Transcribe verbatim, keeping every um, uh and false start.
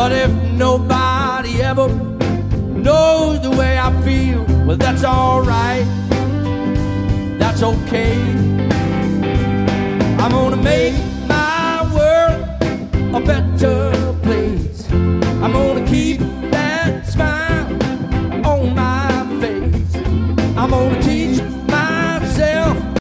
But if nobody ever knows the way I feel, well, that's all right. That's okay. I'm gonna make my world a better place. I'm gonna keep